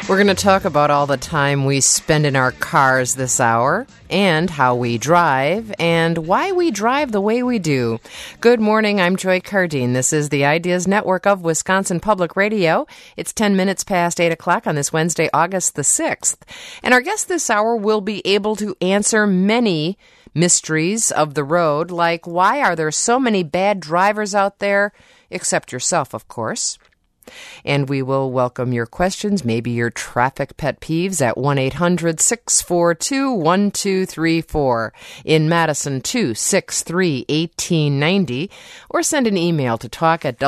We're going to talk about all the time we spend in our cars this hour and how we drive and why we drive the way we do. Good morning, I'm Joy Cardine. This is the Ideas Network of Wisconsin Public Radio. It's 10 minutes past 8 o'clock on this Wednesday, August the 6th. And our guest this hour will be able to answer many mysteries of the road, like why are there so many bad drivers out there, except yourself, of course. And we will welcome your questions, maybe your traffic pet peeves at 1-800-642-1234. In Madison, 263-1890. Or send an email to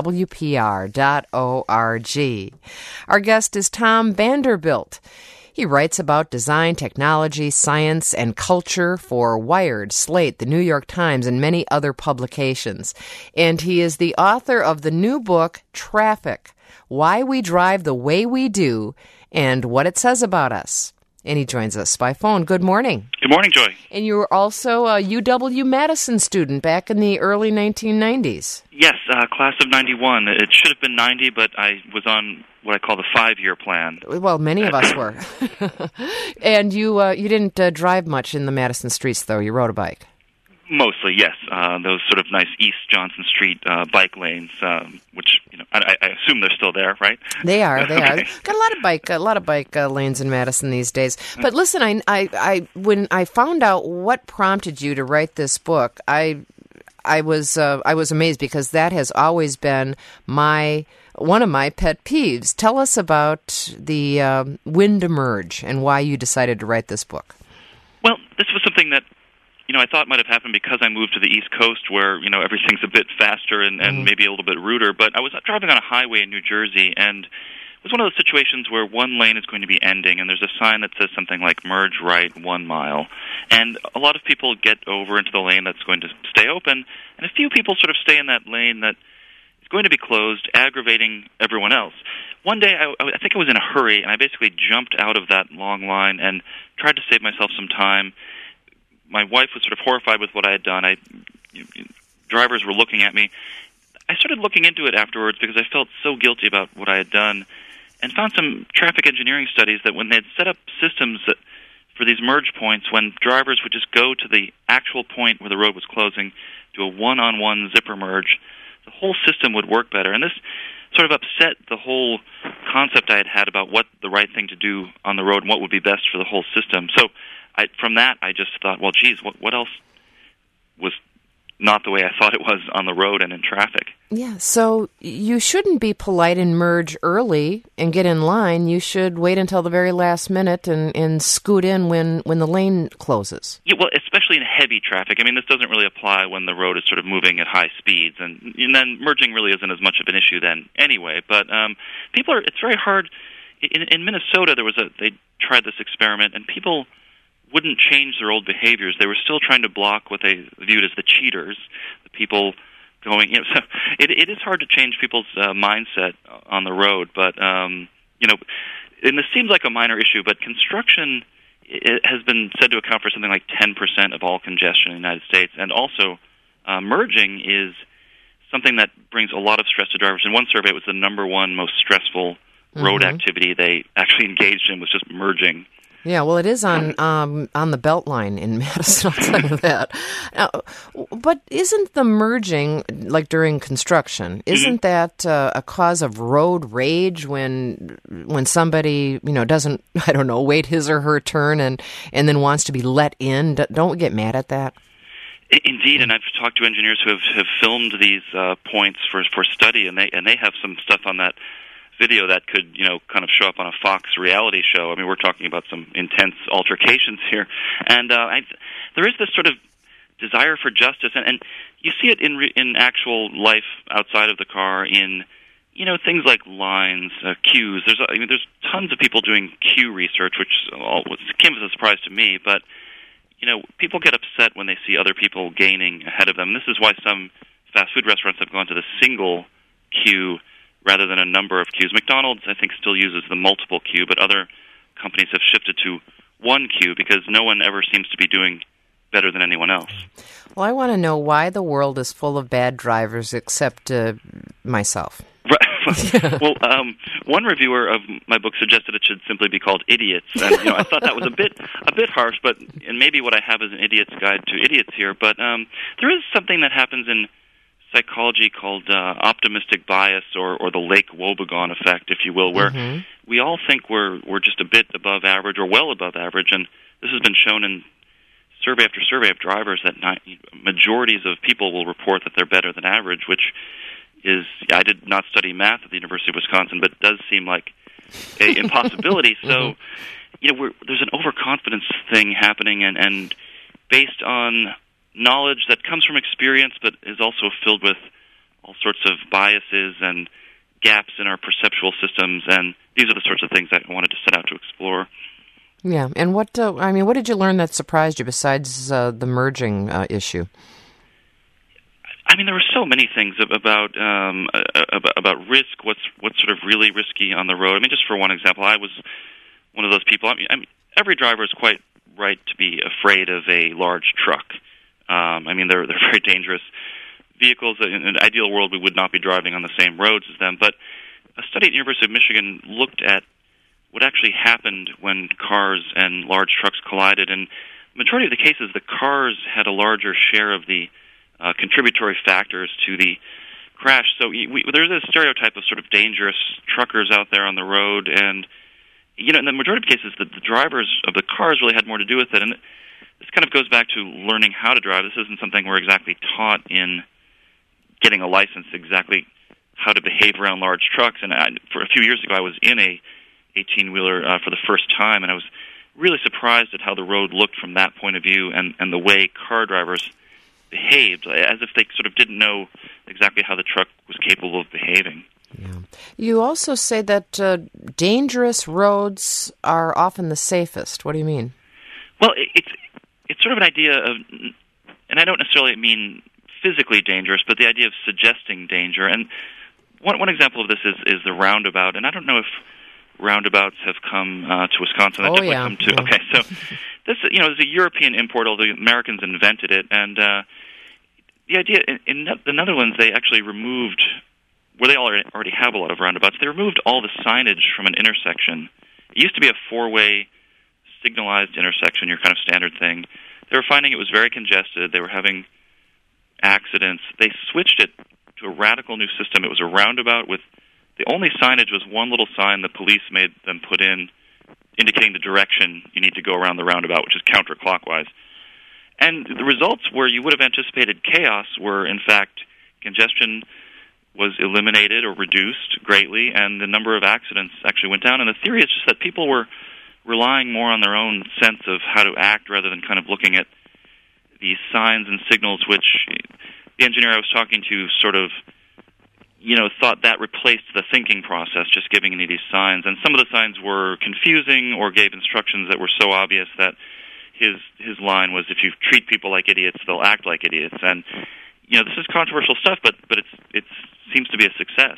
talk@wpr.org. Our guest is Tom Vanderbilt. He writes about design, technology, science, and culture for Wired, Slate, the New York Times, and many other publications. And he is the author of the new book, Traffic: Why We Drive the Way We Do and What It Says About Us. And he joins us by phone. Good morning. Good morning, Joy. And you were also a UW-Madison student back in the early 1990s. Yes, class of 91. It should have been 90, but I was on what I call the 5-year plan. Well, many of us were. And you didn't drive much in the Madison streets, though. You rode a bike. Mostly, yes. Those sort of nice East Johnson Street bike lanes, which I assume they're still there, right? They are. They okay. are. Got a lot of bike lanes in Madison these days. But listen, I when I found out what prompted you to write this book, I was amazed because that has always been one of my pet peeves. Tell us about the wind emerge and why you decided to write this book. Well, this was something that I thought might have happened because I moved to the East Coast where, everything's a bit faster and maybe a little bit ruder. But I was driving on a highway in New Jersey, and it was one of those situations where one lane is going to be ending, and there's a sign that says something like merge right 1 mile. And a lot of people get over into the lane that's going to stay open, and a few people sort of stay in that lane that is going to be closed, aggravating everyone else. One day, I think I was in a hurry, and I basically jumped out of that long line and tried to save myself some time. My wife was sort of horrified with what I had done. Drivers were looking at me. I started looking into it afterwards because I felt so guilty about what I had done and found some traffic engineering studies that when they had set up systems for these merge points, when drivers would just go to the actual point where the road was closing, do a one-on-one zipper merge, the whole system would work better. And this sort of upset the whole concept I had about what the right thing to do on the road and what would be best for the whole system. So from that, I just thought, well, geez, what else was not the way I thought it was on the road and in traffic? Yeah, so you shouldn't be polite and merge early and get in line. You should wait until the very last minute and scoot in when the lane closes. Yeah, well, especially in heavy traffic. I mean, this doesn't really apply when the road is sort of moving at high speeds, and then merging really isn't as much of an issue then anyway. But it's very hard. In Minnesota, they tried this experiment, and people wouldn't change their old behaviors. They were still trying to block what they viewed as the cheaters, the people going. So it is hard to change people's mindset on the road. But and this seems like a minor issue, but construction has been said to account for something like 10% of all congestion in the United States, and also merging is something that brings a lot of stress to drivers. In one survey, it was the number one most stressful road activity they actually engaged in was just merging. Yeah, well, it is on the Beltline in Madison, I'll tell you that. But isn't the merging, like during construction, isn't that a cause of road rage when somebody, doesn't, wait his or her turn and then wants to be let in? Don't we get mad at that? Indeed, and I've talked to engineers who have filmed these points for study, and they have some stuff on that video that could, kind of show up on a Fox reality show. I mean, we're talking about some intense altercations here. And there is this sort of desire for justice, and you see it in actual life outside of the car in, things like lines, queues. There's tons of people doing queue research, which came as a surprise to me, but, people get upset when they see other people gaining ahead of them. This is why some fast food restaurants have gone to the single queue rather than a number of queues. McDonald's, I think, still uses the multiple queue, but other companies have shifted to one queue because no one ever seems to be doing better than anyone else. Well, I want to know why the world is full of bad drivers except myself. Right. Well, one reviewer of my book suggested it should simply be called Idiots, and I thought that was a bit harsh. But and maybe what I have is an idiot's guide to idiots here. But there is something that happens in psychology called optimistic bias, or the Lake Wobegon effect, if you will, where we all think we're just a bit above average or well above average, and this has been shown in survey after survey of drivers that majorities of people will report that they're better than average, which is, I did not study math at the University of Wisconsin, but it does seem like an impossibility. So, there's an overconfidence thing happening, and based on knowledge that comes from experience, but is also filled with all sorts of biases and gaps in our perceptual systems, and these are the sorts of things I wanted to set out to explore. Yeah, and what did you learn that surprised you besides the merging issue? I mean, there were so many things about risk. What's sort of really risky on the road? I mean, just for one example, I was one of those people. I mean, every driver is quite right to be afraid of a large truck. I mean, they're very dangerous vehicles. In an ideal world, we would not be driving on the same roads as them. But a study at the University of Michigan looked at what actually happened when cars and large trucks collided. And the majority of the cases, the cars had a larger share of the contributory factors to the crash. So there's a stereotype of sort of dangerous truckers out there on the road, and in the majority of cases, the drivers of the cars really had more to do with it. And this kind of goes back to learning how to drive. This isn't something we're exactly taught in getting a license, exactly how to behave around large trucks. And for a few years ago, I was in a 18-wheeler for the first time, and I was really surprised at how the road looked from that point of view, and the way car drivers behaved, as if they sort of didn't know exactly how the truck was capable of behaving. Yeah. You also say that dangerous roads are often the safest. What do you mean? Well, it's sort of an idea of, and I don't necessarily mean physically dangerous, but the idea of suggesting danger. And one example of this is the roundabout, and I don't know if roundabouts have come to Wisconsin. Oh, yeah. Okay, so this is a European import, although the Americans invented it. And the idea, in the Netherlands, they actually removed, where they already have a lot of roundabouts, they removed all the signage from an intersection. It used to be a four-way signalized intersection, your kind of standard thing. They were finding it was very congested. They were having accidents. They switched it to a radical new system. It was a roundabout with the only signage was one little sign the police made them put in, indicating the direction you need to go around the roundabout, which is counterclockwise. And the results where you would have anticipated chaos were, in fact, congestion was eliminated or reduced greatly, and the number of accidents actually went down. And the theory is just that people were relying more on their own sense of how to act rather than kind of looking at these signs and signals, which the engineer I was talking to sort of thought that replaced the thinking process, just giving any of these signs. And some of the signs were confusing or gave instructions that were so obvious that his line was, if you treat people like idiots, they'll act like idiots. And, this is controversial stuff, but it seems to be a success.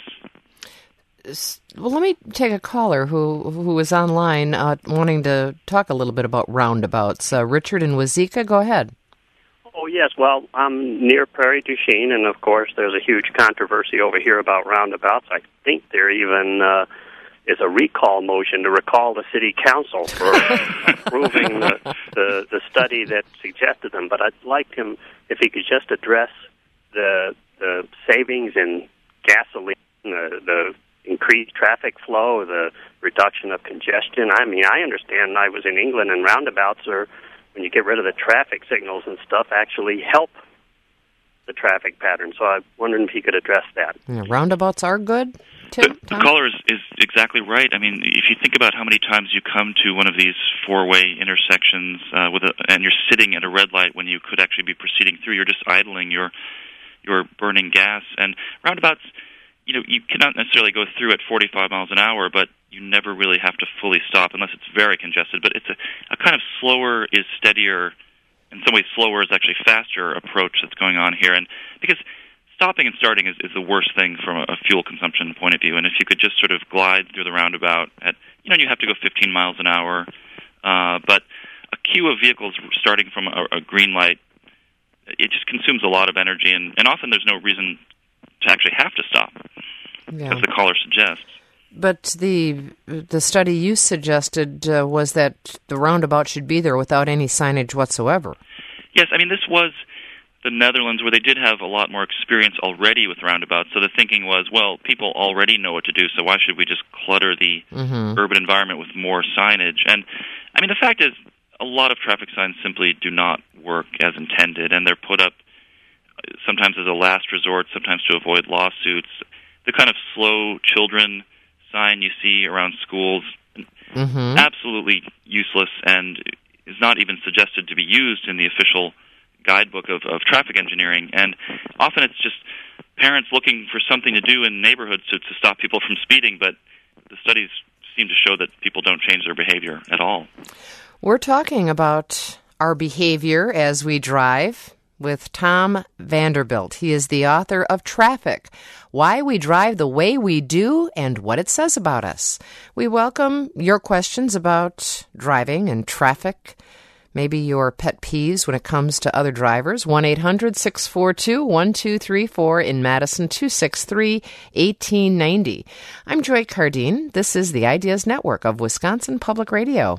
Well, let me take a caller who is online wanting to talk a little bit about roundabouts. Richard in Wazeeka, go ahead. Oh, yes. Well, I'm near Prairie du Chien, and, of course, there's a huge controversy over here about roundabouts. I think there even is a recall motion to recall the city council for approving the study that suggested them. But I'd like him, if he could just address the savings in gasoline, the increased traffic flow, the reduction of congestion. I mean, I understand I was in England, and roundabouts are, when you get rid of the traffic signals and stuff, actually help the traffic pattern. So I'm wondering if you could address that. Yeah, roundabouts are good, Tim? The caller is exactly right. I mean, if you think about how many times you come to one of these four-way intersections and you're sitting at a red light when you could actually be proceeding through, you're just idling, you're burning gas. And roundabouts, you cannot necessarily go through at 45 miles an hour, but you never really have to fully stop unless it's very congested. But it's a kind of slower is steadier, in some ways slower is actually faster approach that's going on here. And because stopping and starting is the worst thing from a fuel consumption point of view. And if you could just sort of glide through the roundabout at, you have to go 15 miles an hour, but a queue of vehicles starting from a green light, it just consumes a lot of energy, and often there's no reason to actually have to stop. as the caller suggests. But the study you suggested was that the roundabout should be there without any signage whatsoever. Yes, I mean, this was the Netherlands, where they did have a lot more experience already with roundabouts. So the thinking was, well, people already know what to do, so why should we just clutter the urban environment with more signage? And, I mean, the fact is, a lot of traffic signs simply do not work as intended, and they're put up sometimes as a last resort, sometimes to avoid lawsuits. The kind of slow children sign you see around schools, absolutely useless and is not even suggested to be used in the official guidebook of traffic engineering. And often it's just parents looking for something to do in neighborhoods to stop people from speeding, but the studies seem to show that people don't change their behavior at all. We're talking about our behavior as we drive with Tom Vanderbilt. He is the author of Traffic, Why We Drive the Way We Do and What It Says About Us. We welcome your questions about driving and traffic, maybe your pet peeves when it comes to other drivers. 1-800-642-1234 in Madison, 263-1890. I'm Joy Cardine. This is the Ideas Network of Wisconsin Public Radio.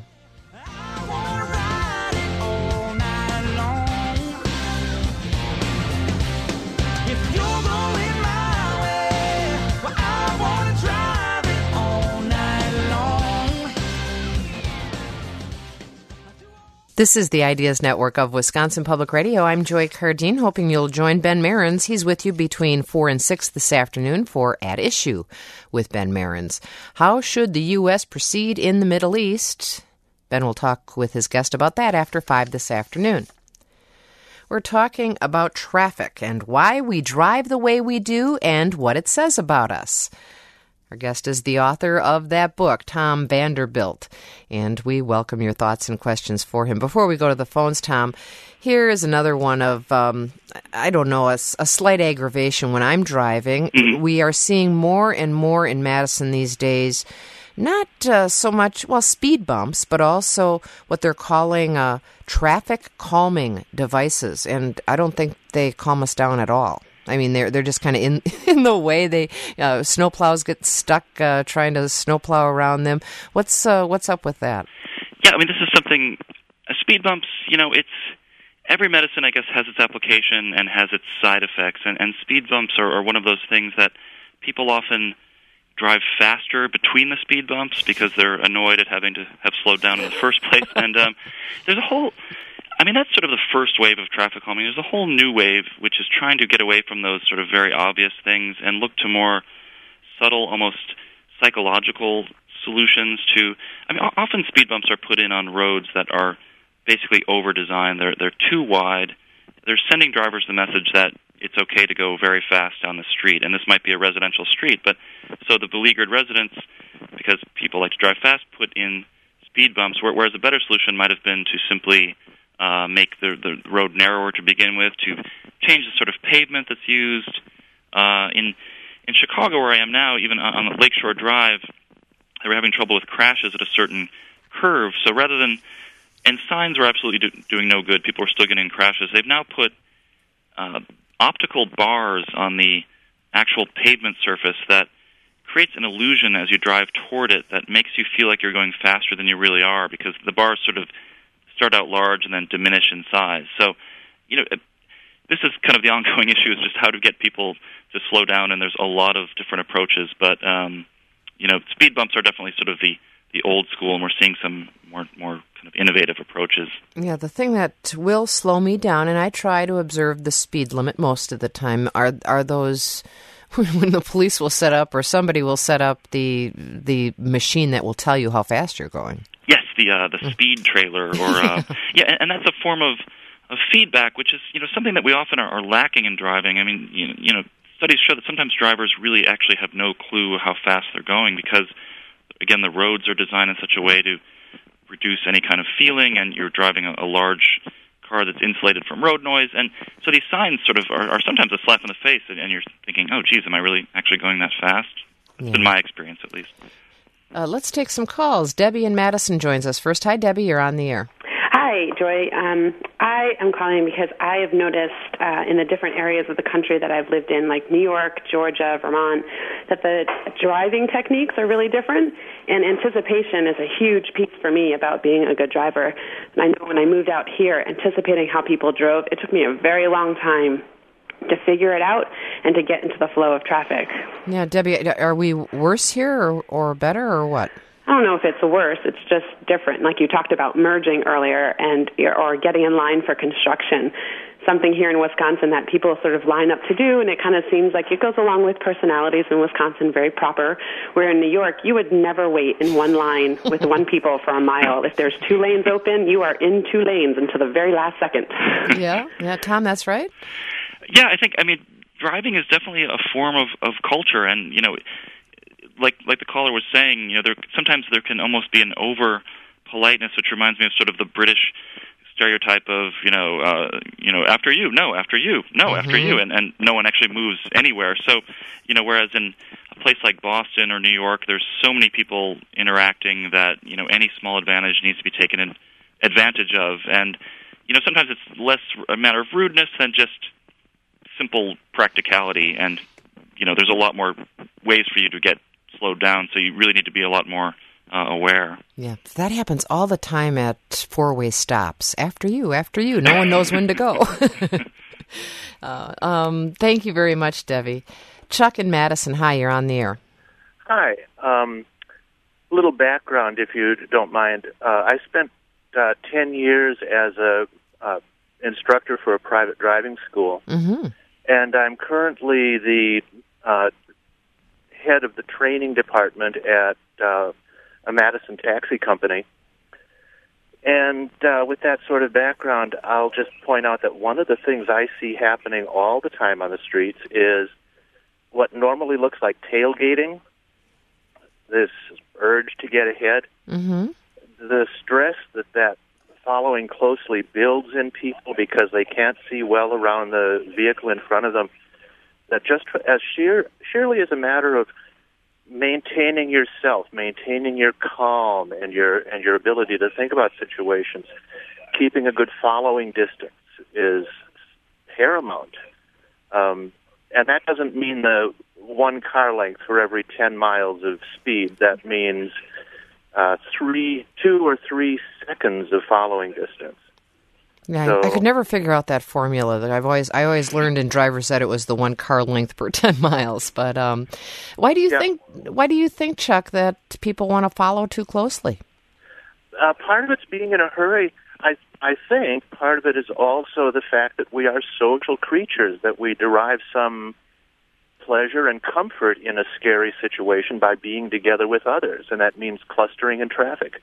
This is the Ideas Network of Wisconsin Public Radio. I'm Joy Cardine, hoping you'll join Ben Marins. He's with you between 4 and 6 this afternoon for At Issue with Ben Marins. How should the U.S. proceed in the Middle East? Ben will talk with his guest about that after 5 this afternoon. We're talking about traffic and why we drive the way we do and what it says about us. Our guest is the author of that book, Tom Vanderbilt, and we welcome your thoughts and questions for him. Before we go to the phones, Tom, here is another one of, a slight aggravation when I'm driving. We are seeing more and more in Madison these days, not so much, speed bumps, but also what they're calling traffic calming devices, and I don't think they calm us down at all. I mean, they're just kind of in the way. They snowplows get stuck trying to snowplow around them. What's up with that? Yeah, I mean, this is something. Speed bumps, it's every medicine, I guess, has its application and has its side effects. And speed bumps are one of those things that people often drive faster between the speed bumps because they're annoyed at having to have slowed down in the first place. And there's a whole. I mean, that's sort of the first wave of traffic calming. There's a whole new wave, which is trying to get away from those sort of very obvious things and look to more subtle, almost psychological solutions to... I mean, often speed bumps are put in on roads that are basically over-designed. They're too wide. They're sending drivers the message that it's okay to go very fast down the street. And this might be a residential street, but so the beleaguered residents, because people like to drive fast, put in speed bumps, whereas a better solution might have been to simply... make the road narrower to begin with, to change the sort of pavement that's used. In Chicago, where I am now, even on Lakeshore Drive, they were having trouble with crashes at a certain curve. So rather than... And signs were absolutely doing no good. People were still getting crashes. They've now put optical bars on the actual pavement surface that creates an illusion as you drive toward it that makes you feel like you're going faster than you really are, because the bars sort of start out large and then diminish in size. So, this is kind of the ongoing issue, is just how to get people to slow down, and there's a lot of different approaches. But, speed bumps are definitely sort of the old school, and we're seeing some more kind of innovative approaches. Yeah, the thing that will slow me down, and I try to observe the speed limit most of the time, are those... when the police will set up, or somebody will set up the machine that will tell you how fast you're going. Yes, the speed trailer, or and that's a form of feedback, which is something that we often are lacking in driving. I mean, studies show that sometimes drivers really actually have no clue how fast they're going because, again, the roads are designed in such a way to reduce any kind of feeling, and you're driving a large car that's insulated from road noise, and so these signs sort of are sometimes a slap in the face, and you're thinking, oh, geez, am I really actually going that fast? It's been my experience, at least. Let's take some calls. Debbie in Madison joins us first. Hi, Debbie. You're on the air. Hi, Joy. I am calling because I have noticed in the different areas of the country that I've lived in, like New York, Georgia, Vermont, that the driving techniques are really different, and anticipation is a huge piece for me about being a good driver. And I know when I moved out here, anticipating how people drove, it took me a very long time to figure it out and to get into the flow of traffic. Yeah, Debbie, are we worse here or better or what? I don't know if it's worse. It's just different. Like you talked about merging earlier or getting in line for construction, something here in Wisconsin that people sort of line up to do, and it kind of seems like it goes along with personalities in Wisconsin, very proper, where in New York, you would never wait in one line with one people for a mile. If there's 2 lanes open, you are in 2 lanes until the very last second. Yeah, Tom, that's right. Yeah, I mean, driving is definitely a form of culture, and, like the caller was saying, sometimes there can almost be an over politeness, which reminds me of sort of the British stereotype of after you, no, after you, no, after you, and no one actually moves anywhere. So, whereas in a place like Boston or New York, there's so many people interacting that any small advantage needs to be taken advantage of, and sometimes it's less a matter of rudeness than just simple practicality, and there's a lot more ways for you to get slowed down, so you really need to be a lot more aware. Yeah, that happens all the time at 4-way stops. After you. No one knows when to go. Thank you very much, Debbie. Chuck and Madison, hi, you're on the air. Hi. Little background, if you don't mind. I spent 10 years as a instructor for a private driving school, and I'm currently the head of the training department at a Madison taxi company. And with that sort of background, I'll just point out that one of the things I see happening all the time on the streets is what normally looks like tailgating, this urge to get ahead. The stress that following closely builds in people because they can't see well around the vehicle in front of them, that just as sheerly as a matter of maintaining yourself, maintaining your calm and your ability to think about situations, keeping a good following distance is paramount. And that doesn't mean the 1 car length for every 10 miles of speed. That means 2 or 3 seconds of following distance. Yeah, so, I could never figure out that formula. That I always learned in driver's ed it was the 1 car length per 10 miles. But why do you think, Chuck, that people want to follow too closely? Part of it's being in a hurry. I think part of it is also the fact that we are social creatures, that we derive some pleasure and comfort in a scary situation by being together with others, and that means clustering in traffic.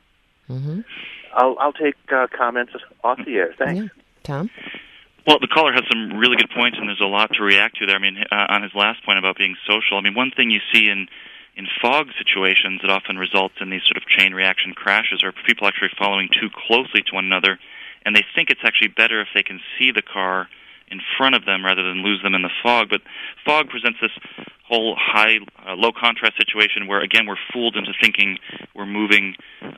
I'll take comments off the air. Thanks. Yeah. Tom? Well, the caller has some really good points, and there's a lot to react to there. I mean, on his last point about being social, I mean, one thing you see in fog situations that often results in these sort of chain reaction crashes are people actually following too closely to one another, and they think it's actually better if they can see the car in front of them rather than lose them in the fog. But fog presents this whole low contrast situation where, again, we're fooled into thinking we're moving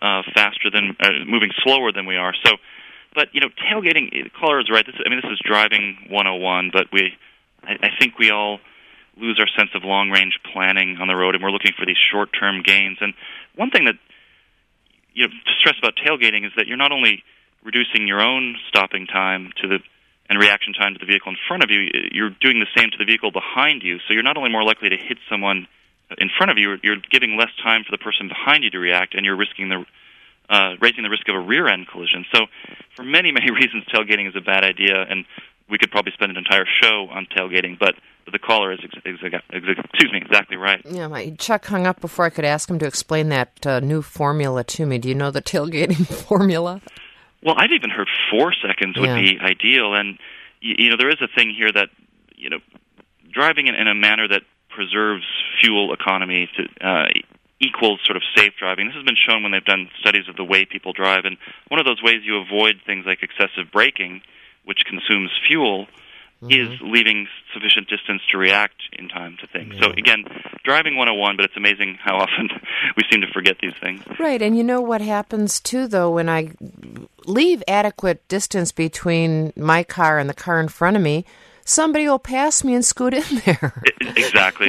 moving slower than we are. So, but tailgating, the caller is right. This is driving 101, but I think we all lose our sense of long-range planning on the road, and we're looking for these short-term gains. And one thing that to stress about tailgating is that you're not only reducing your own stopping time and reaction time to the vehicle in front of you, you're doing the same to the vehicle behind you. So you're not only more likely to hit someone in front of you, you're giving less time for the person behind you to react, and you're raising the risk of a rear-end collision. So for many, many reasons, tailgating is a bad idea, and we could probably spend an entire show on tailgating, but the caller is exactly right. Yeah, Chuck hung up before I could ask him to explain that new formula to me. Do you know the tailgating formula? Well, I've even heard 4 seconds would be ideal, and there is a thing here that driving in a manner that preserves fuel economy equals sort of safe driving. This has been shown when they've done studies of the way people drive, and one of those ways you avoid things like excessive braking, which consumes fuel, is leaving sufficient distance to react in time to things. So again, driving 101, but it's amazing how often we seem to forget these things. Right, and you know what happens too, though, when I leave adequate distance between my car and the car in front of me, somebody will pass me and scoot in there. Exactly.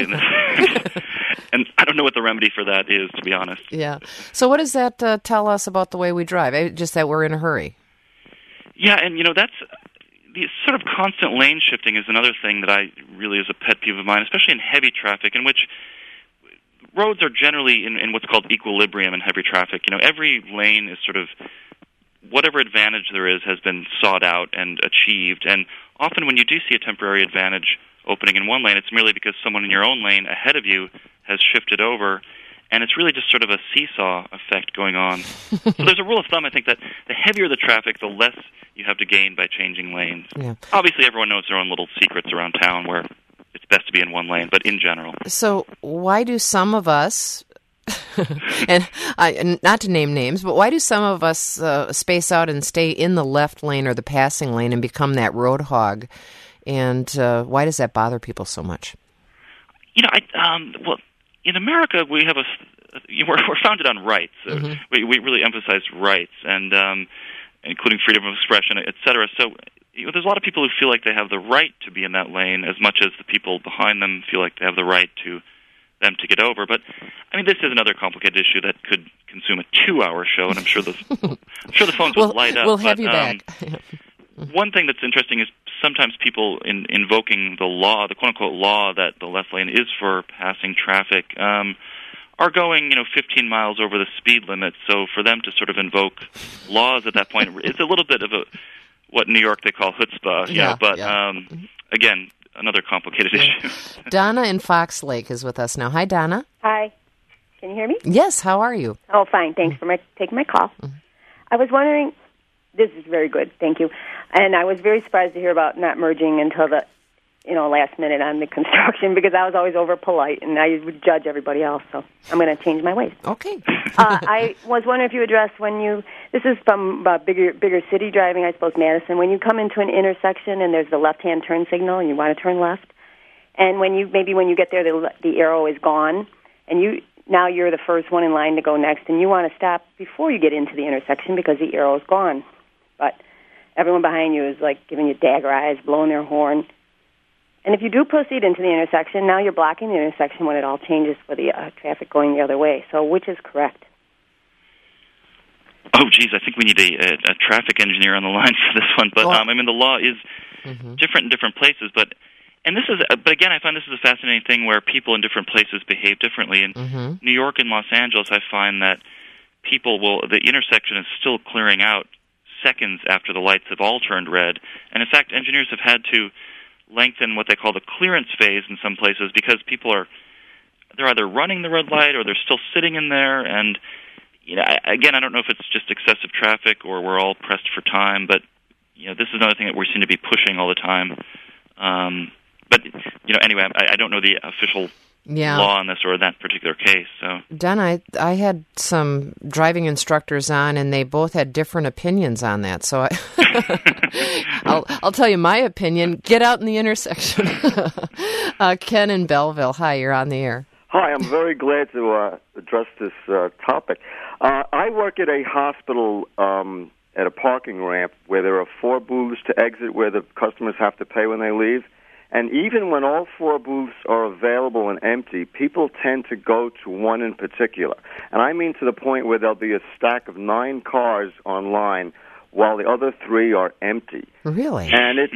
And I don't know what the remedy for that is, to be honest. Yeah. So what does that tell us about the way we drive? Just that we're in a hurry. Yeah, and that's the sort of constant lane shifting is another thing that really is a pet peeve of mine, especially in heavy traffic, in which roads are generally in what's called equilibrium in heavy traffic. Every lane is sort of whatever advantage there is has been sought out and achieved, and often when you do see a temporary advantage opening in one lane, it's merely because someone in your own lane ahead of you has shifted over, and it's really just sort of a seesaw effect going on. So there's a rule of thumb, I think, that the heavier the traffic, the less you have to gain by changing lanes. Yeah. Obviously, everyone knows their own little secrets around town where it's best to be in one lane, but in general. So why do some of us, and not to name names, but why do some of us space out and stay in the left lane or the passing lane and become that road hog? And why does that bother people so much? Well, in America, we have we're founded on rights. We really emphasize rights, and including freedom of expression, et cetera. So there's a lot of people who feel like they have the right to be in that lane as much as the people behind them feel like they have the right to them to get over. But this is another complicated issue that could consume a 2-hour show, and I'm sure the phones would light up. We'll have you back. One thing that's interesting is sometimes people invoking the law, the quote-unquote law that the left lane is for passing traffic, are going 15 miles over the speed limit. So for them to sort of invoke laws at that point, it's a little bit of what in New York they call chutzpah. Again, another complicated issue. Donna in Fox Lake is with us now. Hi, Donna. Hi. Can you hear me? Yes. How are you? Oh, fine. Thanks for taking my call. I was wondering, this is very good. Thank you. And I was very surprised to hear about not merging until the last minute on the construction, because I was always over polite and I would judge everybody else. So I'm going to change my ways. Okay. I was wondering if you addressed this is from bigger city driving, I suppose, Madison, when you come into an intersection and there's the left-hand turn signal and you want to turn left, and when you get there, the arrow is gone, and now you're the first one in line to go next, and you want to stop before you get into the intersection because the arrow is gone. But everyone behind you is like giving you dagger eyes, blowing their horn. And if you do proceed into the intersection, now you're blocking the intersection when it all changes for the traffic going the other way. So which is correct? Oh, geez, I think we need a traffic engineer on the line for this one. But the law is different in different places. But again, I find this is a fascinating thing where people in different places behave differently. In New York and Los Angeles, I find that the intersection is still clearing out seconds after the lights have all turned red. And in fact, engineers have had to lengthen what they call the clearance phase in some places because they're either running the red light or they're still sitting in there. And again, I don't know if it's just excessive traffic or we're all pressed for time, but this is another thing that we seem to be pushing all the time. But anyway, I don't know the official law on this or that particular case. So, Donna, I had some driving instructors on, and they both had different opinions on that. So I'll tell you my opinion. Get out in the intersection. Ken in Belleville, hi, you're on the air. Hi, I'm very glad to address this topic. I work at a hospital at a parking ramp where there are 4 booths to exit where the customers have to pay when they leave. And even when all 4 booths are available and empty, people tend to go to one in particular. And I mean to the point where there'll be a stack of 9 cars online while the other 3 are empty. Really? And it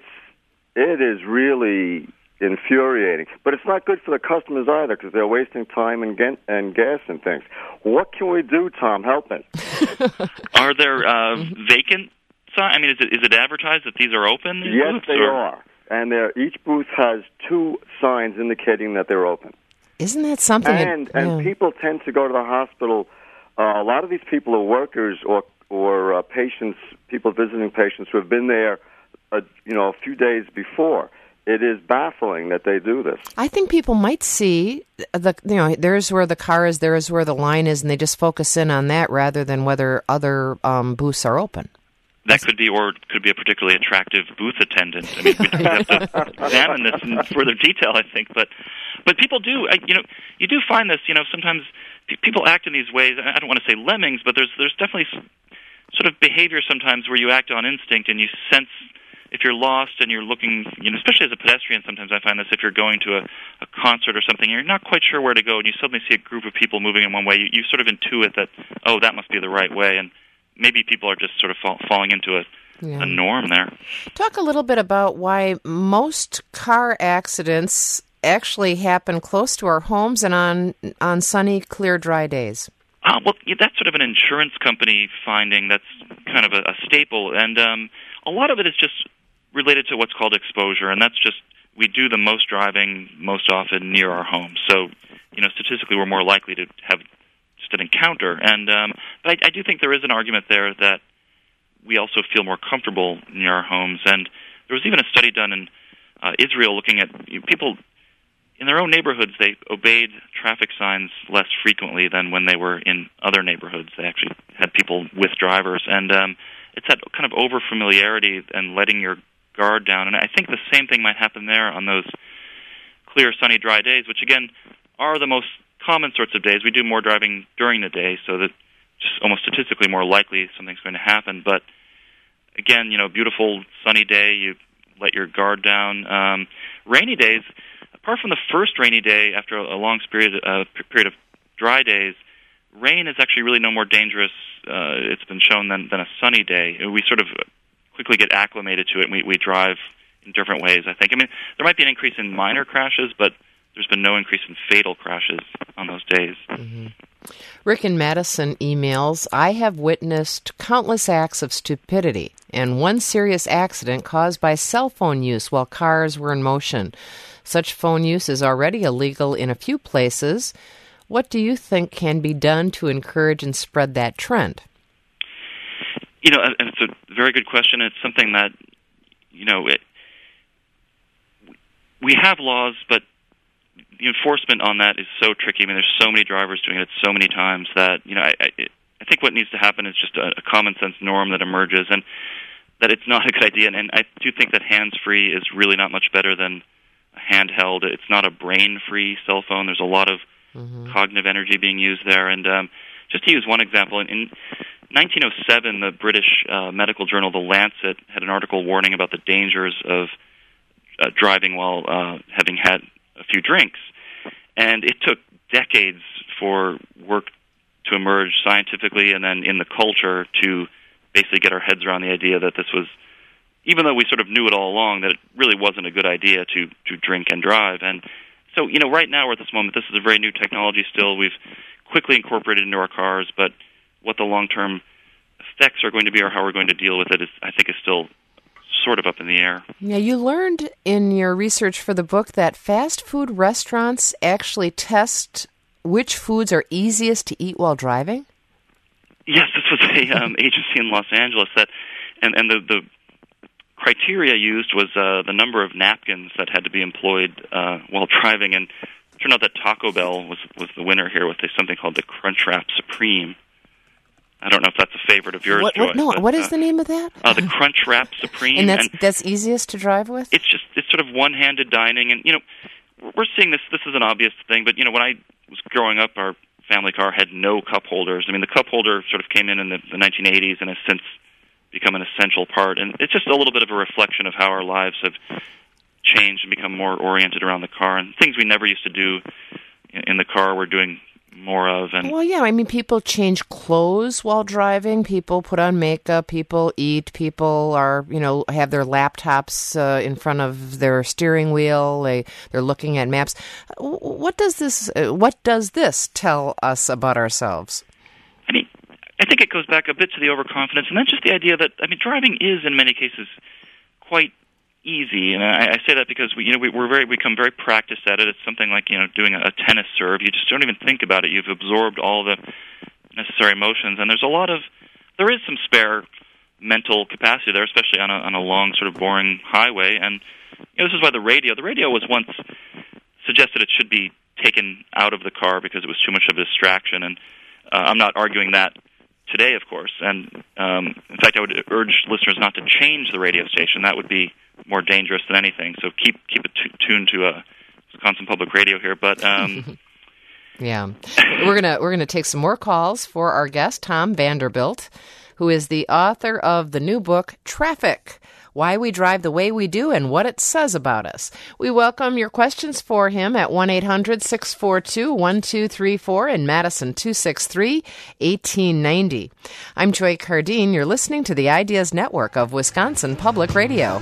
is really infuriating. But it's not good for the customers either because they're wasting time and gas and things. What can we do, Tom? Help me. Are there vacant signs? Is it advertised that these are open? Yes, they are. And each booth has 2 signs indicating that they're open. Isn't that something? And people tend to go to the hospital. A lot of these people are workers or patients, people visiting patients who have been there, a few days before. It is baffling that they do this. I think people might see there's where the car is, there's where the line is, and they just focus in on that rather than whether other booths are open. That could be, or it could be a particularly attractive booth attendant. I mean, we have to examine this in further detail, I think. But people do, you do find this. Sometimes people act in these ways. I don't want to say lemmings, but there's definitely sort of behavior sometimes where you act on instinct and you sense if you're lost and you're looking. Especially as a pedestrian, sometimes I find this if you're going to a concert or something, you're not quite sure where to go, and you suddenly see a group of people moving in one way. You sort of intuit that, oh, that must be the right way, and maybe people are just sort of falling into a norm there. Talk a little bit about why most car accidents actually happen close to our homes and on sunny, clear, dry days. That's sort of an insurance company finding that's kind of a staple, and a lot of it is just related to what's called exposure, and that's just we do the most driving most often near our homes. So, statistically, we're more likely to have just an encounter. And but I do think there is an argument there that we also feel more comfortable near our homes. And there was even a study done in Israel looking at people in their own neighborhoods. They obeyed traffic signs less frequently than when they were in other neighborhoods. They actually had people with drivers. And it's that kind of over-familiarity and letting your guard down. And I think the same thing might happen there on those clear, sunny, dry days, which, again, are the most common sorts of days. We do more driving during the day, so that just almost statistically more likely something's going to happen. But again, beautiful sunny day, you let your guard down. Rainy days, apart from the first rainy day after a long period of dry days, rain is actually really no more dangerous, it's been shown, than a sunny day. We sort of quickly get acclimated to it, and we drive in different ways, I think. I mean, there might be an increase in minor crashes, but there's been no increase in fatal crashes on those days. Mm-hmm. Rick in Madison emails, I have witnessed countless acts of stupidity and one serious accident caused by cell phone use while cars were in motion. Such phone use is already illegal in a few places. What do you think can be done to encourage and spread that trend? And it's a very good question. It's something that, we have laws, but the enforcement on that is so tricky. I mean, there's so many drivers doing it so many times that, I think what needs to happen is just a common sense norm that emerges, and that it's not a good idea. And I do think that hands-free is really not much better than a handheld. It's not a brain-free cell phone. There's a lot of cognitive energy being used there. And just to use one example, in 1907, the British medical journal The Lancet had an article warning about the dangers of driving while having had a few drinks. And it took decades for work to emerge scientifically and then in the culture to basically get our heads around the idea that this was, even though we sort of knew it all along, that it really wasn't a good idea to drink and drive. And so, right now, we're at this moment, this is a very new technology still. We've quickly incorporated into our cars, but what the long-term effects are going to be or how we're going to deal with it is, I think, is still sort of up in the air. Yeah, you learned in your research for the book that fast food restaurants actually test which foods are easiest to eat while driving? Yes, this was a agency in Los Angeles that, and the criteria used was the number of napkins that had to be employed while driving, and it turned out that Taco Bell was the winner here with something called the Crunchwrap Supreme. I don't know if that's a favorite of yours, Joy. What is the name of that? The Crunchwrap Supreme. And that's easiest to drive with? It's sort of one-handed dining, and we're seeing this. This is an obvious thing, but when I was growing up, our family car had no cup holders. I mean, the cup holder sort of came in the 1980s and has since become an essential part, and it's just a little bit of a reflection of how our lives have changed and become more oriented around the car, and things we never used to do in the car we're doing more of. And well, yeah, I mean, people change clothes while driving, people put on makeup, people eat, people are, have their laptops in front of their steering wheel, they're looking at maps. What does this tell us about ourselves? I mean, I think it goes back a bit to the overconfidence, and then just the idea that, driving is in many cases quite easy, and I say that because we become very practiced at it. It's something like doing a tennis serve. You just don't even think about it. You've absorbed all the necessary motions, and there is some spare mental capacity there, especially on a long sort of boring highway. And this is why the radio was once suggested it should be taken out of the car because it was too much of a distraction. And I'm not arguing that today, of course. And in fact, I would urge listeners not to change the radio station. That would be more dangerous than anything. So keep it tuned to Wisconsin Public Radio here. But yeah, we're gonna take some more calls for our guest Tom Vanderbilt, who is the author of the new book Traffic: Why We Drive the Way We Do and What It Says About Us. We welcome your questions for him at 1-800-642-1234 in Madison 263-1890. I'm Joy Cardine. You're listening to the Ideas Network of Wisconsin Public Radio.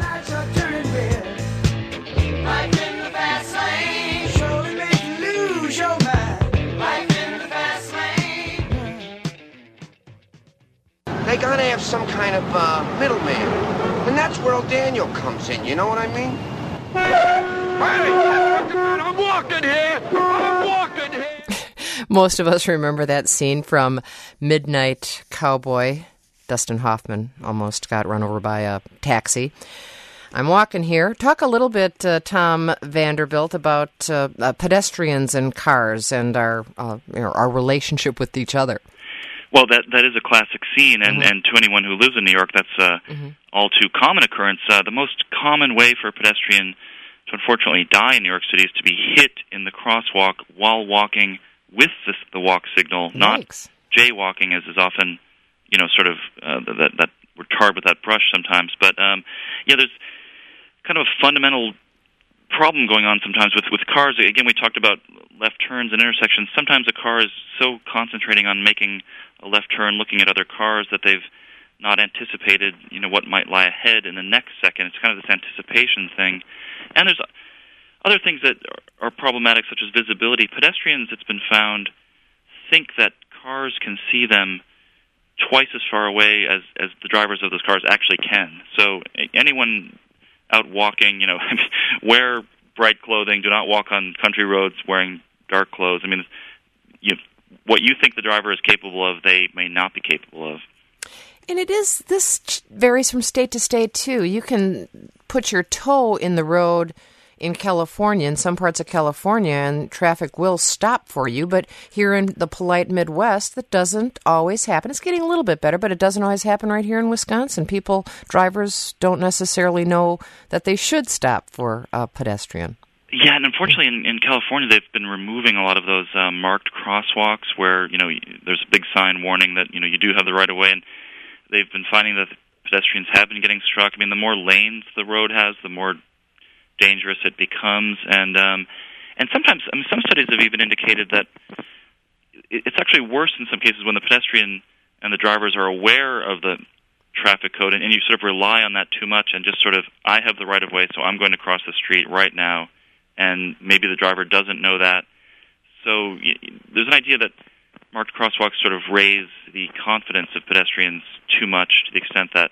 They gotta have some kind of middleman. And that's where old Daniel comes in, you know what I mean? I'm walking here! Most of us remember that scene from Midnight Cowboy. Dustin Hoffman almost got run over by a taxi. I'm walking here. Talk a little bit, Tom Vanderbilt, about pedestrians and cars and our relationship with each other. Well, that is a classic scene, and to anyone who lives in New York, that's all too common occurrence. The most common way for a pedestrian to unfortunately die in New York City is to be hit in the crosswalk while walking with the walk signal, not jaywalking, as is often, sort of that we're tarred with that brush sometimes. But there's kind of a fundamental problem going on sometimes with cars. Again, we talked about left turns and intersections. Sometimes a car is so concentrating on making a left turn, looking at other cars, that they've not anticipated, what might lie ahead in the next second. It's kind of this anticipation thing. And there's other things that are problematic, such as visibility. Pedestrians, it's been found, think that cars can see them twice as far away as the drivers of those cars actually can. So anyone out walking, wear bright clothing. Do not walk on country roads wearing dark clothes. I mean, what you think the driver is capable of, they may not be capable of. And this varies from state to state, too. You can put your toe in the road in California, in some parts of California, and traffic will stop for you. But here in the polite Midwest, that doesn't always happen. It's getting a little bit better, but it doesn't always happen right here in Wisconsin. Drivers don't necessarily know that they should stop for a pedestrian. Yeah, and unfortunately in California, they've been removing a lot of those marked crosswalks where, there's a big sign warning that, you do have the right of way, and they've been finding that pedestrians have been getting struck. I mean, the more lanes the road has, the more dangerous it becomes, and sometimes, some studies have even indicated that it's actually worse in some cases when the pedestrian and the drivers are aware of the traffic code, and you sort of rely on that too much, and just sort of, I have the right of way, so I'm going to cross the street right now, and maybe the driver doesn't know that. So there's an idea that marked crosswalks sort of raise the confidence of pedestrians too much, to the extent that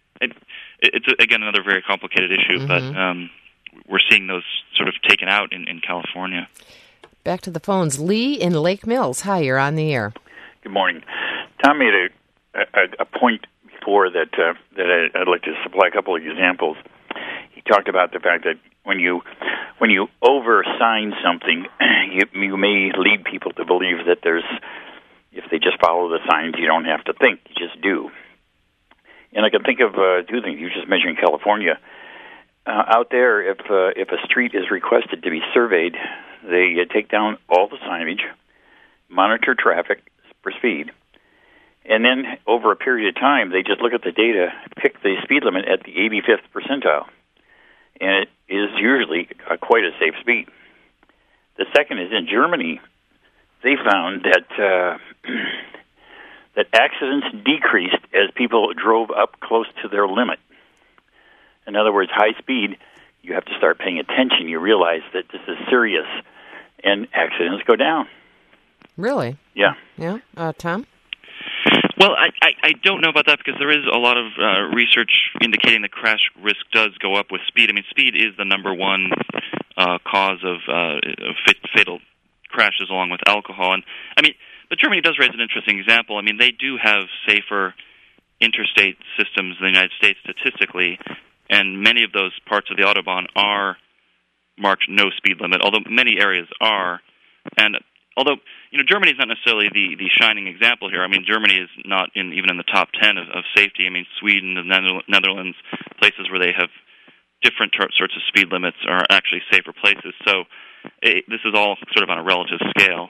it's again another very complicated issue, but we're seeing those sort of taken out in California. Back to the phones. Lee in Lake Mills. Hi, you're on the air. Good morning. Tom made a point before that I'd like to supply a couple of examples. He talked about the fact that when you over-sign something, you may lead people to believe that if they just follow the signs, you don't have to think, you just do. And I can think of two things. You just mentioned California. Out there, if a street is requested to be surveyed, they take down all the signage, monitor traffic for speed, and then over a period of time, they just look at the data, pick the speed limit at the 85th percentile, and it is usually quite a safe speed. The second is in Germany, they found that that accidents decreased as people drove up close to their limit. In other words, high speed, you have to start paying attention. You realize that this is serious, and accidents go down. Really? Yeah. Yeah. Tom? Well, I don't know about that, because there is a lot of research indicating that crash risk does go up with speed. I mean, speed is the number one cause of fatal crashes, along with alcohol. And but Germany does raise an interesting example. I mean, they do have safer interstate systems in the United States statistically, and many of those parts of the Autobahn are marked no speed limit, although many areas are. And although, Germany is not necessarily the shining example here. I mean, Germany is not even in the top 10 of safety. I mean, Sweden, the Netherlands, places where they have different sorts of speed limits are actually safer places. So this is all sort of on a relative scale.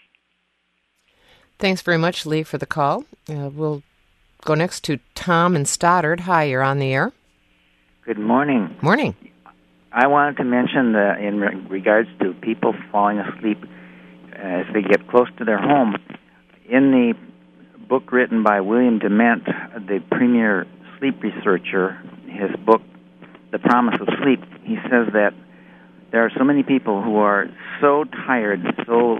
Thanks very much, Lee, for the call. We'll go next to Tom in Stoddard. Hi, you're on the air. Good morning. Morning. I wanted to mention in regards to people falling asleep as they get close to their home, in the book written by William Dement, the premier sleep researcher, his book, The Promise of Sleep, he says that there are so many people who are so tired, so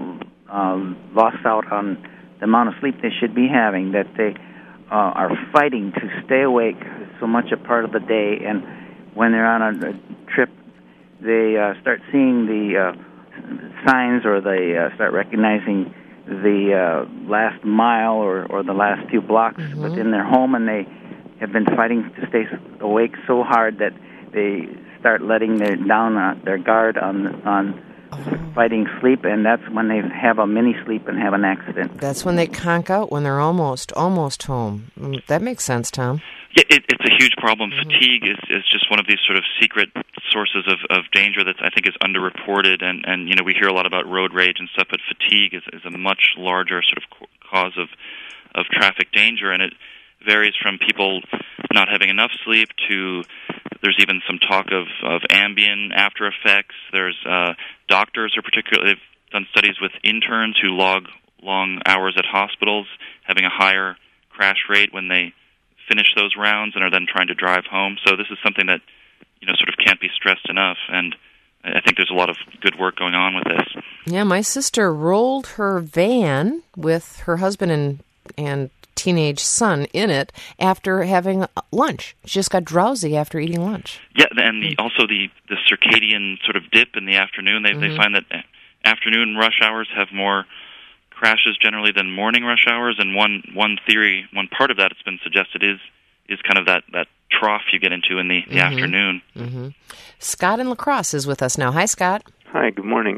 lost out on the amount of sleep they should be having, that they are fighting to stay awake so much a part of the day, and when they're on a trip, they start seeing the signs, or they start recognizing the last mile or the last few blocks within their home, and they have been fighting to stay awake so hard that they start letting their guard on fighting sleep, and that's when they have a mini sleep and have an accident. That's when they conk out, when they're almost home. That makes sense, Tom. Yeah, it's a huge problem. Fatigue is just one of these sort of secret sources of danger that I think is underreported, and we hear a lot about road rage and stuff, but fatigue is a much larger sort of cause of traffic danger, and it varies from people not having enough sleep to there's even some talk of Ambien after effects. There's doctors are particularly, they've done studies with interns who log long hours at hospitals, having a higher crash rate when they finish those rounds and are then trying to drive home. So this is something that sort of can't be stressed enough, and I think there's a lot of good work going on with this. Yeah, my sister rolled her van with her husband and teenage son in it after having lunch. She just got drowsy after eating lunch. Yeah, and also the circadian sort of dip in the afternoon. They find that afternoon rush hours have more crashes generally than morning rush hours, and one part of that, it's been suggested, is kind of that trough you get into in the afternoon. Scott in La Crosse is with us now. Hi, Scott. Hi, good morning.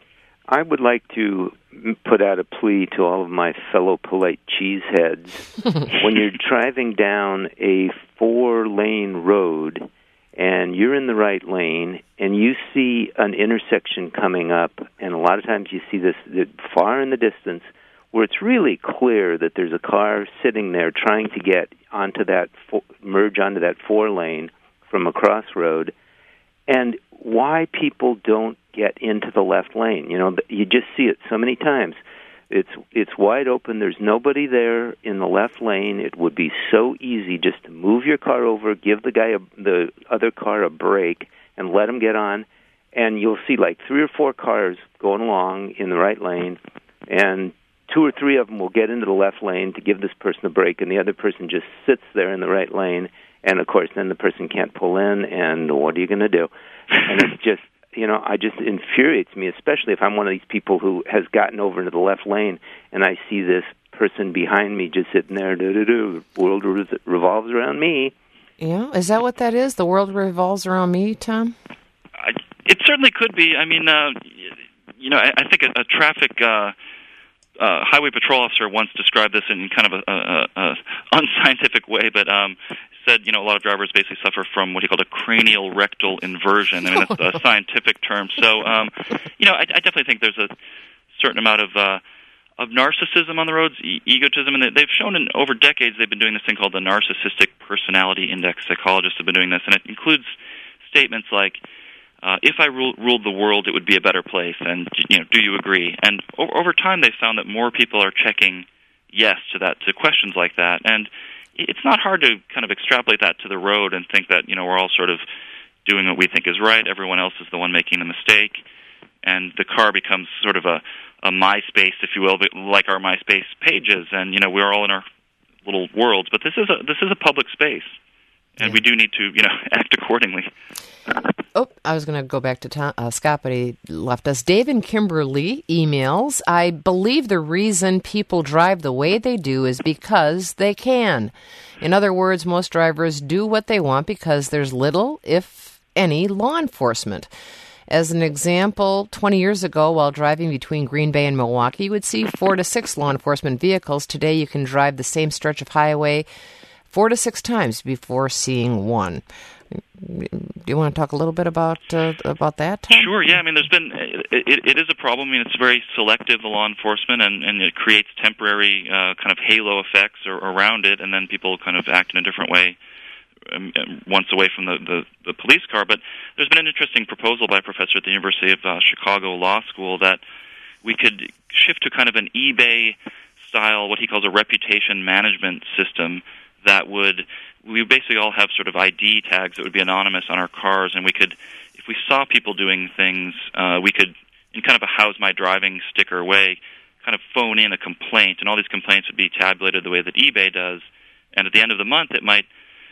I would like to put out a plea to all of my fellow polite cheeseheads. When you're driving down a 4-lane road and you're in the right lane and you see an intersection coming up, and a lot of times you see this far in the distance where it's really clear that there's a car sitting there trying to get onto that, merge onto that 4-lane from a crossroad, and why people don't get into the left lane. You just see it so many times. It's wide open. There's nobody there in the left lane. It would be so easy just to move your car over, give the other car a break, and let him get on. And you'll see like 3 or 4 cars going along in the right lane, and 2 or 3 of them will get into the left lane to give this person a break, and the other person just sits there in the right lane. And, of course, then the person can't pull in, and what are you going to do? And it's just, it just infuriates me, especially if I'm one of these people who has gotten over into the left lane, and I see this person behind me just sitting there, the world revolves around me. Yeah, is that what that is? The world revolves around me, Tom? It certainly could be. I mean, I think a traffic highway patrol officer once described this in kind of a unscientific way, but said, a lot of drivers basically suffer from what he called a cranial rectal inversion. I mean, that's a scientific term. So, I definitely think there's a certain amount of narcissism on the roads, egotism, and they've shown over decades they've been doing this thing called the Narcissistic Personality Index. Psychologists have been doing this, and it includes statements like, if I ruled the world, it would be a better place, and do you agree? And over time, they've found that more people are checking yes to questions like that, and it's not hard to kind of extrapolate that to the road and think that we're all sort of doing what we think is right. Everyone else is the one making the mistake, and the car becomes sort of a MySpace, if you will, like our MySpace pages, and we're all in our little worlds. But this is a public space, and we do need to act accordingly. I was going to go back to Scott, but he left us. Dave and Kimberly emails, I believe the reason people drive the way they do is because they can. In other words, most drivers do what they want because there's little, if any, law enforcement. As an example, 20 years ago, while driving between Green Bay and Milwaukee, you would see 4 to 6 law enforcement vehicles. Today, you can drive the same stretch of highway 4 to 6 times before seeing one. Do you want to talk a little bit about that, Tom? Sure. Yeah. I mean, there's been it is a problem. I mean, it's very selective, the law enforcement, and it creates temporary kind of halo effects around it, and then people kind of act in a different way once away from the police car. But there's been an interesting proposal by a professor at the University of Chicago Law School that we could shift to kind of an eBay style, what he calls a reputation management system that we basically all have sort of ID tags that would be anonymous on our cars, and we could, if we saw people doing things, we could, in kind of a how's my driving sticker way, kind of phone in a complaint, and all these complaints would be tabulated the way that eBay does, and at the end of the month it might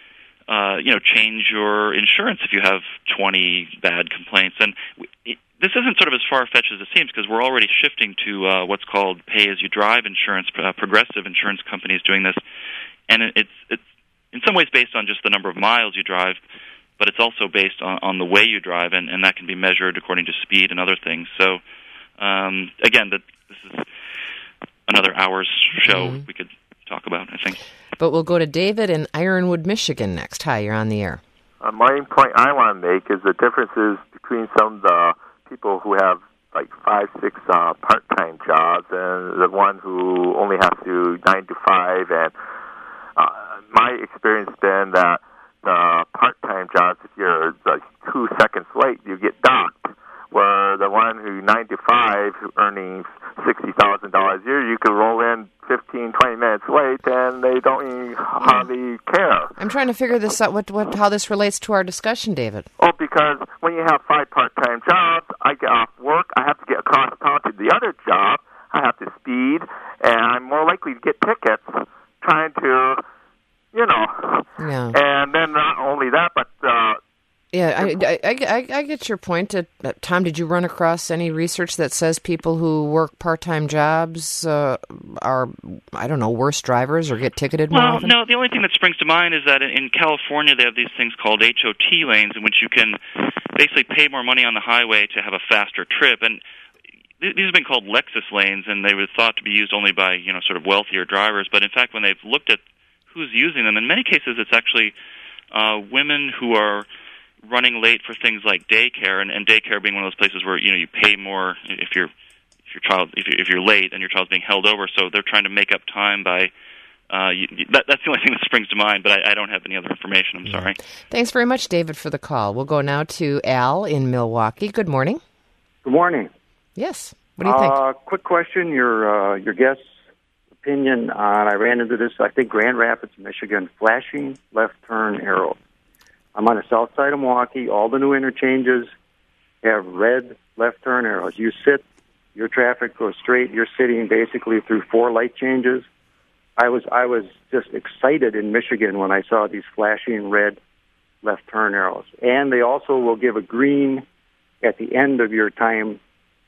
change your insurance if you have 20 bad complaints. And this isn't sort of as far-fetched as it seems, because we're already shifting to what's called pay-as-you-drive insurance. Progressive insurance companies doing this, and it's in some ways based on just the number of miles you drive, but it's also based on the way you drive, and that can be measured according to speed and other things. So, again, this is another hour's show we could talk about, I think. But we'll go to David in Ironwood, Michigan next. Hi, you're on the air. My point I want to make is the differences between some of the people who have like 5, 6 part-time jobs and the one who only has to 9 to 5. And my experience has been that the part-time jobs, if you're 2 seconds late, you get docked. Where the one who 9 to 5, earning $60,000 a year, you could roll in 15, 20 minutes late, and they don't even hardly care. I'm trying to figure this out. How this relates to our discussion, David? Oh, because when you have 5 part-time jobs, I get off work, I have to get across town to the other job, I have to speed, and I'm more likely to get tickets trying to, Yeah. And then not only that, but I get your point. Tom, did you run across any research that says people who work part-time jobs are, worse drivers or get ticketed more often? No, the only thing that springs to mind is that in California they have these things called HOT lanes in which you can basically pay more money on the highway to have a faster trip. And these have been called Lexus lanes, and they were thought to be used only by, sort of wealthier drivers. But in fact, when they've looked at who's using them, in many cases it's actually women who are running late for things like daycare, and daycare being one of those places where you pay more if you're late and your child's being held over. So they're trying to make up time by that's the only thing that springs to mind. But I don't have any other information. I'm sorry. Thanks very much, David, for the call. We'll go now to Al in Milwaukee. Good morning. Good morning. Yes. What do you think? Quick question. Your guest's opinion on, I ran into this, I think, Grand Rapids, Michigan, flashing left turn arrows. I'm on the south side of Milwaukee. All the new interchanges have red left turn arrows. You sit, your traffic goes straight. You're sitting basically through 4 light changes. I was just excited in Michigan when I saw these flashing red left turn arrows. And they also will give a green at the end of your time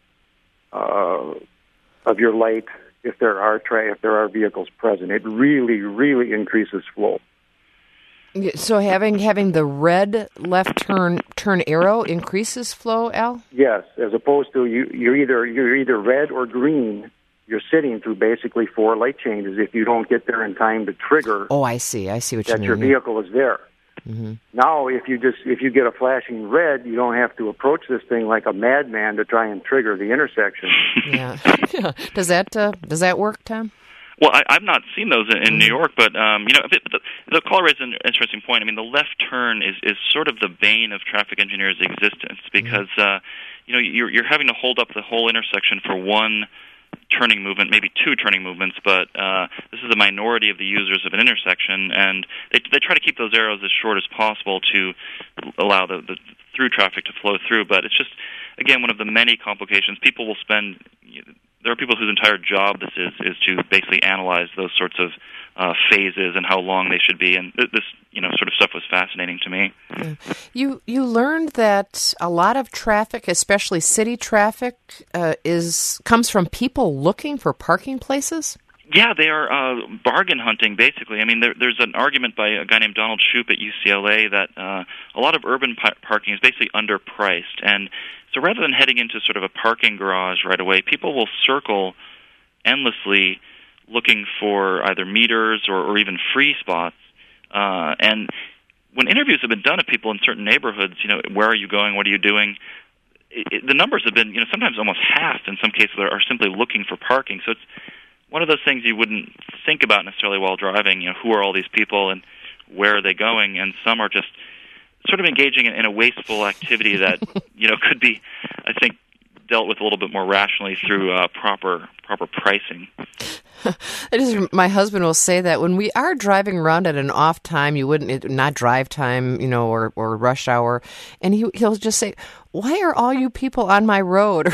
of your light if there are vehicles present. It really, really increases flow. So having the red left turn arrow increases flow, Al? Yes, as opposed to you're either red or green. You're sitting through basically 4 light changes if you don't get there in time to trigger. Oh, I see what you mean. That your vehicle is there. Mm-hmm. Now, if you get a flashing red, you don't have to approach this thing like a madman to try and trigger the intersection. Yeah. Does that work, Tom? Well, I've not seen those in New York, but the caller raised an interesting point. I mean, the left turn is sort of the bane of traffic engineers' existence because you're having to hold up the whole intersection for one turning movement, maybe 2 turning movements, but this is a minority of the users of an intersection, and they try to keep those arrows as short as possible to allow the through traffic to flow through. But it's just, again, one of the many complications. There are people whose entire job this is to basically analyze those sorts of phases and how long they should be, and this sort of stuff was fascinating to me. You learned that a lot of traffic, especially city traffic, comes from people looking for parking places? Yeah, they are bargain hunting, basically. I mean, there's an argument by a guy named Donald Shoup at UCLA that a lot of urban parking is basically underpriced, and So rather than heading into sort of a parking garage right away, people will circle endlessly looking for either meters or even free spots. And when interviews have been done of people in certain neighborhoods, where are you going, what are you doing, the numbers have been, sometimes almost half in some cases are simply looking for parking. So it's one of those things you wouldn't think about necessarily while driving, who are all these people and where are they going, and some are just sort of engaging in a wasteful activity that, could be, I think, dealt with a little bit more rationally through proper pricing. My husband will say that when we are driving around at an off time, not drive time, or rush hour, and he'll just say, "Why are all you people on my road?"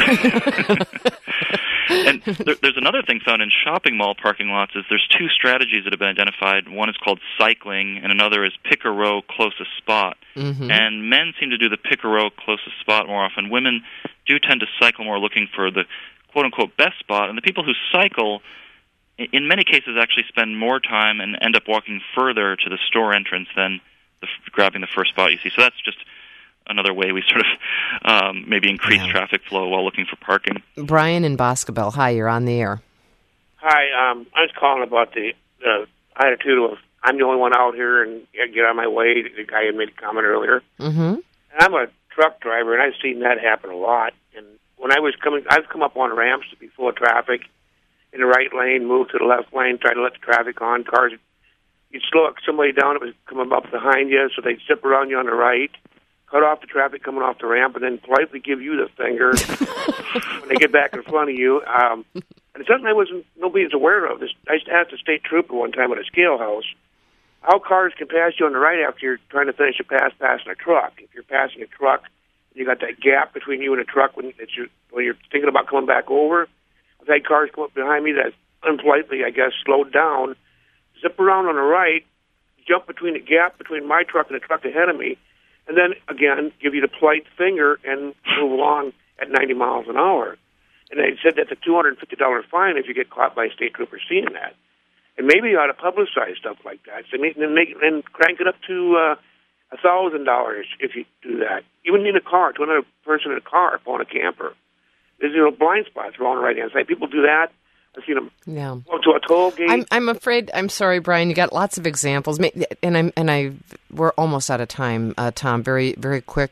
And there's another thing found in shopping mall parking lots is there's two strategies that have been identified. One is called cycling, and another is pick a row closest spot. Mm-hmm. And men seem to do the pick a row closest spot more often. Women do tend to cycle more looking for the quote-unquote best spot, and the people who cycle in many cases actually spend more time and end up walking further to the store entrance than grabbing the first spot you see. So that's just another way we sort of maybe increase traffic flow while looking for parking. Brian in Boscobel, hi, you're on the air. Hi, I was calling about the attitude of I'm the only one out here and get out of my way. The guy had made a comment earlier. Mm-hmm. And I'm a truck driver, and I've seen that happen a lot. And when I've come up on ramps to be full of traffic in the right lane, move to the left lane, try to let the traffic on. Cars, you'd slow somebody down, it was coming up behind you, so they'd zip around you on the right, cut off the traffic coming off the ramp, and then politely give you the finger when they get back in front of you. And it's something nobody's aware of. I asked a state trooper one time at a scale house how cars can pass you on the right after you're trying to finish a passing a truck. If you're passing a truck, you got that gap between you and a truck when you're thinking about coming back over. I've had cars come up behind me that unpolitely, I guess, slowed down, zip around on the right, jump between the gap between my truck and the truck ahead of me, and then, again, give you the polite finger and move along at 90 miles an hour. And they said that's a $250 fine if you get caught by a state trooper seeing that. And maybe you ought to publicize stuff like that. So and crank it up to $1,000 if you do that. Even in a car, to another person in a car, pulling a camper. There's blind spots along the right-hand side. People do that. I've seen them go to a toll gate. I'm afraid. I'm sorry, Brian. You got lots of examples, and we're almost out of time. Tom, very very quick.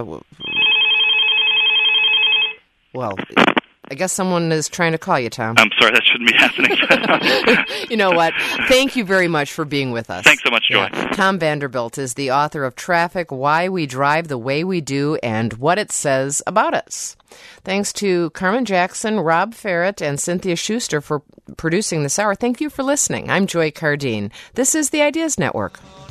Well, I guess someone is trying to call you, Tom. I'm sorry, that shouldn't be happening. You know what? Thank you very much for being with us. Thanks so much, Joy. Yeah. Tom Vanderbilt is the author of Traffic, Why We Drive the Way We Do, and What It Says About Us. Thanks to Carmen Jackson, Rob Ferret, and Cynthia Schuster for producing this hour. Thank you for listening. I'm Joy Cardine. This is the Ideas Network.